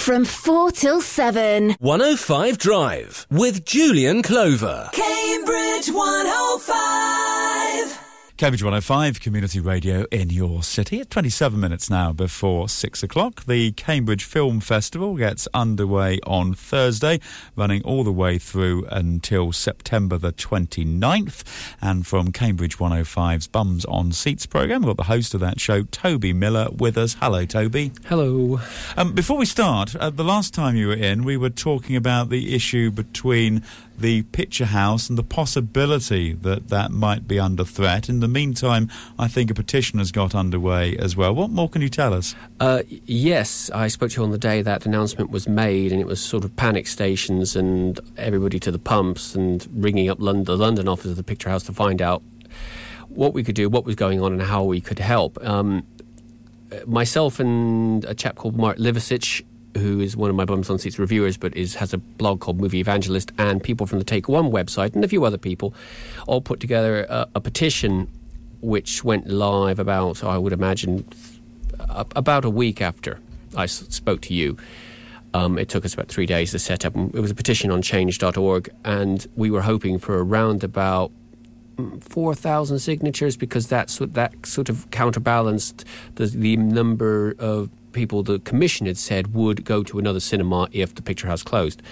from 4 till 7. 105 Drive with Julian Clover. Cambridge 105. Cambridge 105 Community Radio in your city at 27 minutes now before 6 o'clock. The Cambridge Film Festival gets underway on Thursday, running all the way through until September the 29th. And from Cambridge 105's Bums on Seats programme, we've got the host of that show, Toby Miller, with us. Hello, Toby. Hello. Before we start, the last time you were in, we were talking about the issue between the Picture House and the possibility that that might be under threat. In the meantime, I think a petition has got underway as well. What more can you tell us? Yes, I spoke to you on the day that announcement was made, and it was sort of panic stations and everybody to the pumps and ringing up the London office of the Picture House to find out what we could do, what was going on, and how we could help. Myself and a chap called Mark Liversidge, who is one of my Bums on Seats reviewers, but has a blog called Movie Evangelist, and people from the Take One website, and a few other people, all put together a petition which went live about, I would imagine, about a week after I spoke to you. It took us about 3 days to set up. It was a petition on change.org, and we were hoping for around about 4,000 signatures, because that sort of counterbalanced the number of people the Commission had said would go to another cinema if the Picture House closed.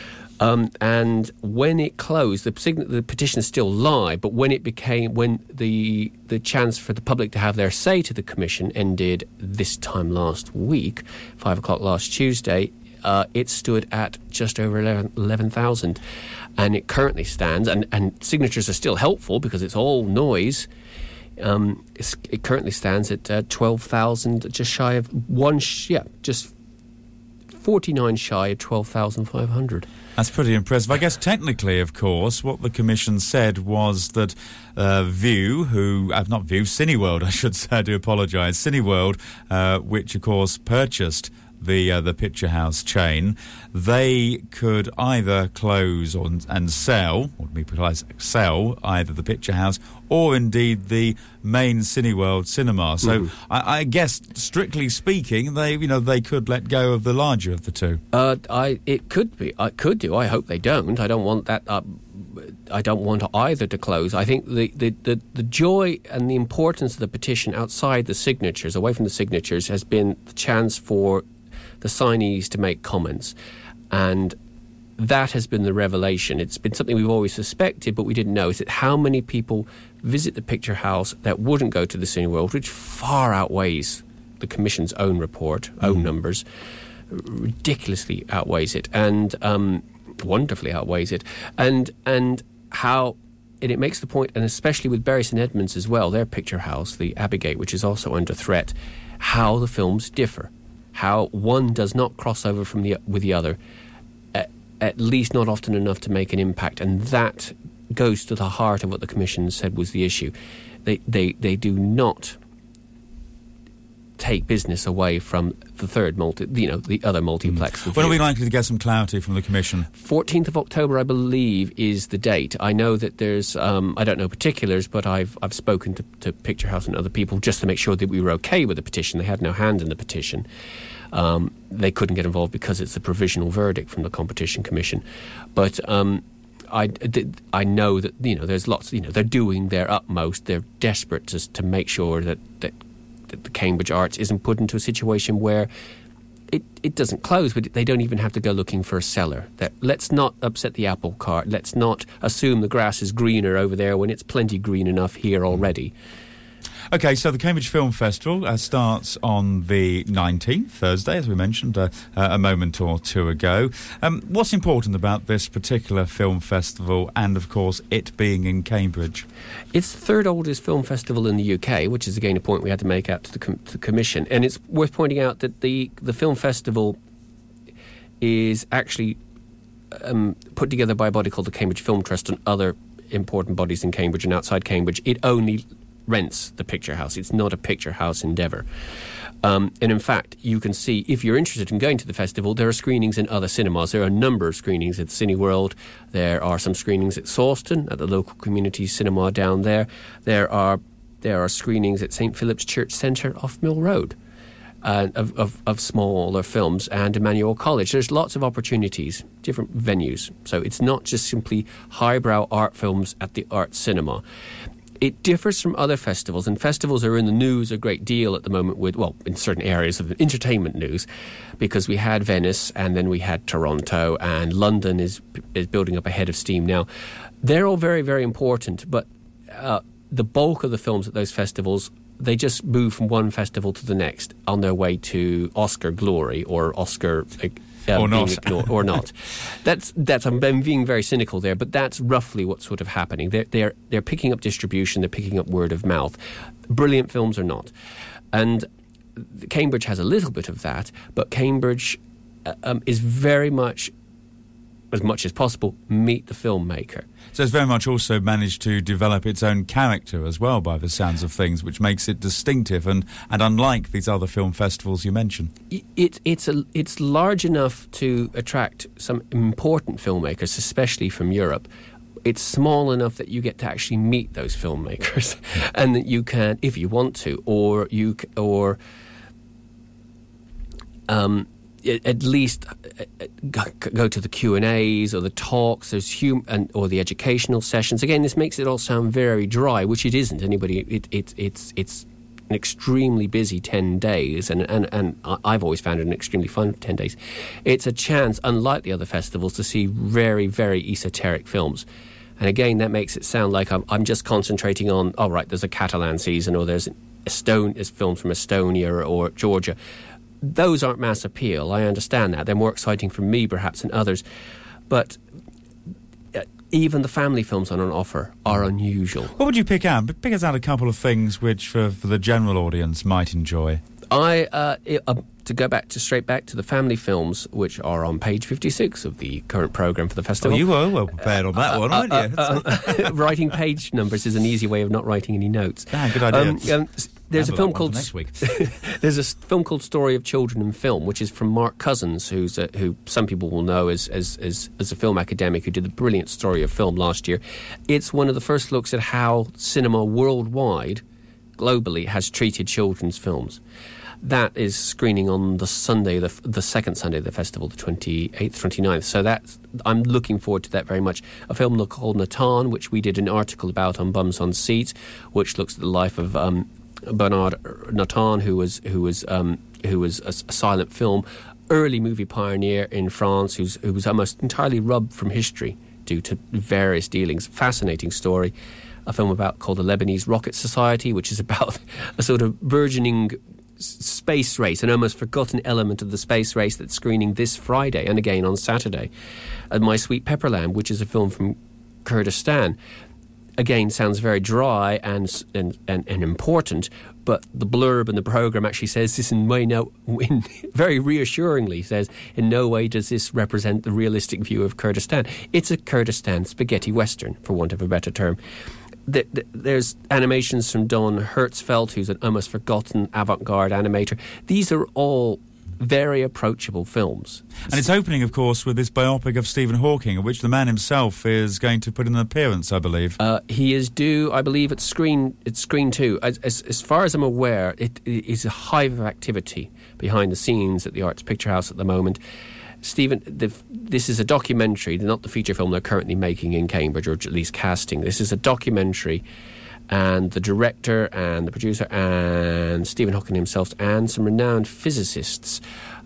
And when it closed, the petition is still live, but when the chance for the public to have their say to the Commission ended this time last week, 5 o'clock last Tuesday, it stood at just over 11,000. And it currently stands, and signatures are still helpful because it's all noise. It currently stands at 12,000, just shy of just 49 shy of 12,500. That's pretty impressive. I guess technically, of course, what the Commission said was that Cineworld, I should say, I do apologise, Cineworld, which of course purchased the Picture House chain, they could either close and sell, or to be precise, sell either the Picture House or indeed the main Cineworld cinema. So I guess, strictly speaking, they could let go of the larger of the two. It could be. I could do. I hope they don't. I don't want that. I don't want either to close. I think the joy and the importance of the petition outside the signatures, away from the signatures, has been the chance for the signees to make comments, and that has been the revelation. It's been something we've always suspected, but we didn't know, is that how many people visit the Picture House that wouldn't go to the Cineworld, which far outweighs the Commission's own report, own numbers, ridiculously outweighs it, and wonderfully outweighs it, and how. And it makes the point, and especially with Bury St Edmunds as well, their Picture House, the Abbeygate, which is also under threat, how the films differ. How one does not cross over with the other, at least not often enough to make an impact, and that goes to the heart of what the Commission said was the issue. They do not take business away from the third the other multiplex. When are we likely to get some clarity from the Commission? 14th of October, I believe, is the date. I know that there's, I don't know particulars, but I've spoken to Picture House and other people just to make sure that we were okay with the petition. They had no hand in the petition. They couldn't get involved because it's a provisional verdict from the Competition Commission. But I know that, there's lots, they're doing their utmost. They're desperate to make sure that the Cambridge Arts isn't put into a situation where it doesn't close, but they don't even have to go looking for a seller. Let's not upset the apple cart. Let's not assume the grass is greener over there when it's plenty green enough here already. OK, so the Cambridge Film Festival starts on the 19th, Thursday, as we mentioned a moment or two ago. What's important about this particular film festival and, of course, it being in Cambridge? It's the third oldest film festival in the UK, which is, again, a point we had to make out to the Commission. And it's worth pointing out that the film festival is actually put together by a body called the Cambridge Film Trust and other important bodies in Cambridge and outside Cambridge. It only rents the Picture House. It's not a Picture House endeavour. And in fact, you can see, if you're interested in going to the festival, there are screenings in other cinemas. There are a number of screenings at Cineworld. There are some screenings at Sawston, at the local community cinema down there. There are screenings at St Philip's Church Centre off Mill Road. of smaller films, and Emmanuel College. There's lots of opportunities, different venues. So it's not just simply highbrow art films at the Art Cinema. It differs from other festivals, and festivals are in the news a great deal at the moment with, well, in certain areas of entertainment news, because we had Venice and then we had Toronto, and London is building up a head of steam now. They're all very, very important, but the bulk of the films at those festivals, they just move from one festival to the next on their way to Oscar glory or Oscar or not. Ignored, or not. That's. I'm being very cynical there, but that's roughly what's sort of happening. They're picking up distribution. They're picking up word of mouth. Brilliant films or not, and Cambridge has a little bit of that. But Cambridge is very much as possible, meet the filmmaker. So it's very much also managed to develop its own character as well, by the sounds of things, which makes it distinctive and unlike these other film festivals you mentioned. It's large enough to attract some important filmmakers, especially from Europe. It's small enough that you get to actually meet those filmmakers, and that you can, if you want to, at least go to the Q&As or the talks, or the educational sessions. Again, this makes it all sound very dry, which it isn't. It's an extremely busy 10 days, and I've always found it an extremely fun 10 days. It's a chance, unlike the other festivals, to see very, very esoteric films. And again, that makes it sound like I'm just concentrating on, oh, right, there's a Catalan season, or there's films from Estonia or Georgia. Those aren't mass appeal. I understand that. They're more exciting for me, perhaps, than others. But even the family films on an offer are unusual. What would you pick out? Pick us out a couple of things which, for the general audience, might enjoy. To go straight back to the family films, which are on page 56 of the current programme for the festival. Oh, you were well prepared on that one, weren't you? Writing page numbers is an easy way of not writing any notes. Good idea. There's a film called next week. There's a film called Story of Children in Film, which is from Mark Cousins, who some people will know as a film academic who did the brilliant Story of Film last year. It's one of the first looks at how cinema worldwide, globally, has treated children's films. That is screening on the Sunday, the second Sunday of the festival, the 28th, 29th. So I'm looking forward to that very much. A film called Natan, which we did an article about on Bums on Seats, which looks at the life of Bernard Natan, who was a silent film, early movie pioneer in France, who was almost entirely rubbed from history due to various dealings. Fascinating story. A film called The Lebanese Rocket Society, which is about a sort of burgeoning space race, an almost forgotten element of the space race that's screening this Friday and again on Saturday. And My Sweet Pepperland, which is a film from Kurdistan. Again, sounds very dry and important, but the blurb in the programme actually says this very reassuringly says, in no way does this represent the realistic view of Kurdistan. It's a Kurdistan spaghetti western, for want of a better term. There's animations from Don Hertzfeldt, who's an almost forgotten avant-garde animator. These are all very approachable films. And it's opening, of course, with this biopic of Stephen Hawking, in which the man himself is going to put in an appearance, I believe. He is due, I believe, at Screen 2. As far as I'm aware, it is a hive of activity behind the scenes at the Arts Picture House at the moment. Stephen, this is a documentary, not the feature film they're currently making in Cambridge, or at least casting. This is a documentary, and the director and the producer and Stephen Hawking himself and some renowned physicists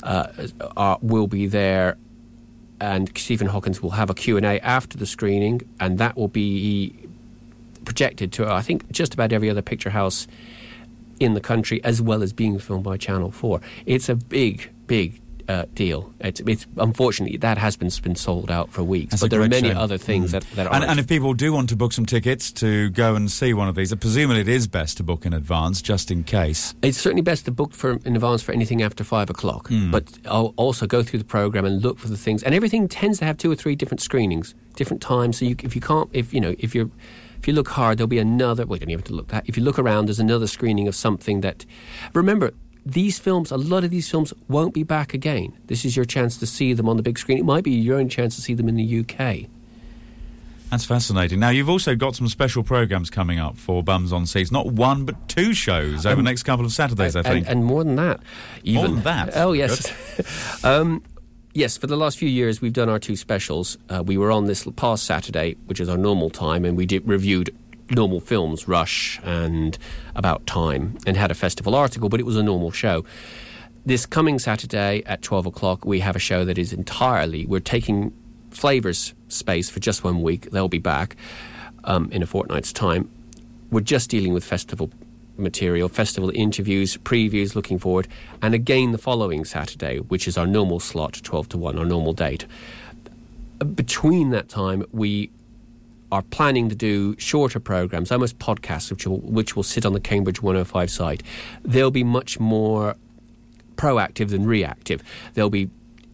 will be there, and Stephen Hawking will have a Q&A after the screening, and that will be projected to, I think, just about every other picture house in the country, as well as being filmed by Channel 4. It's a big deal. It's unfortunately that has been sold out for weeks. That's but there are many shame. other things that aren't. And if people do want to book some tickets to go and see one of these, presumably it is best to book in advance, just in case. It's certainly best to book in advance for anything after 5 o'clock. But I'll also go through the programme and look for the things. And everything tends to have 2 or 3 different screenings, different times. So if you look hard, there'll be another. Well, you don't even have to look that. If you look around, there's another screening of something that. Remember, these films, a lot of these films won't be back again. This is your chance to see them on the big screen. It might be your own chance to see them in the UK. That's fascinating. Now, you've also got some special programmes coming up for Bums on Seats. Not one, but two shows over the next couple of Saturdays, I think. And more than that. Even. More than that? Oh, yes. Yes, for the last few years, we've done our two specials. We were on this past Saturday, which is our normal time, and we reviewed normal films, Rush and About Time, and had a festival article, but it was a normal show. This coming Saturday at 12 o'clock, we have a show that is entirely... We're taking Flavours space for just 1 week. They'll be back in a fortnight's time. We're just dealing with festival material, festival interviews, previews, looking forward, and again the following Saturday, which is our normal slot, 12 to 1, our normal date. Between that time, we are planning to do shorter programmes, almost podcasts, which will sit on the Cambridge 105 site. They'll be much more proactive than reactive. They'll be,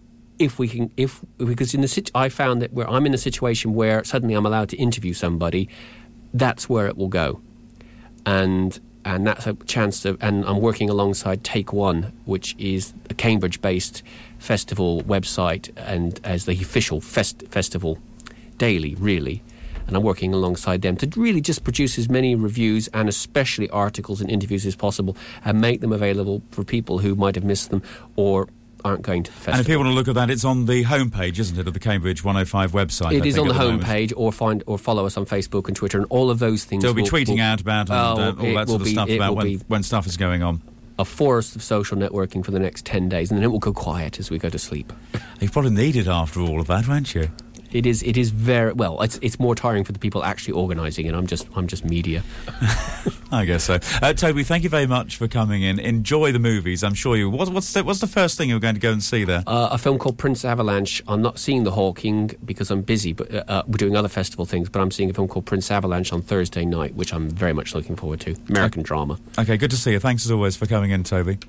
because I found that where I'm in a situation where suddenly I'm allowed to interview somebody, that's where it will go. And that's a chance to, and I'm working alongside Take One, which is a Cambridge-based festival website, and as the official festival daily, really. And I'm working alongside them to really just produce as many reviews and especially articles and interviews as possible, and make them available for people who might have missed them or aren't going to the festival. And if people want to look at that, it's on the homepage, isn't it, of the Cambridge 105 website? It is on the homepage, or follow us on Facebook and Twitter, and all of those things. They'll be tweeting out about all that sort of stuff about when stuff is going on. A forest of social networking for the next 10 days, and then it will go quiet as we go to sleep. You probably need it after all of that, won't you? It is very well. It's more tiring for the people actually organising it. I'm just media. I guess so. Toby, thank you very much for coming in. Enjoy the movies. I'm sure you. What's the first thing you're going to go and see there? A film called Prince Avalanche. I'm not seeing The Hawking because I'm busy, but we're doing other festival things. But I'm seeing a film called Prince Avalanche on Thursday night, which I'm very much looking forward to. American drama. Okay, good to see you. Thanks as always for coming in, Toby.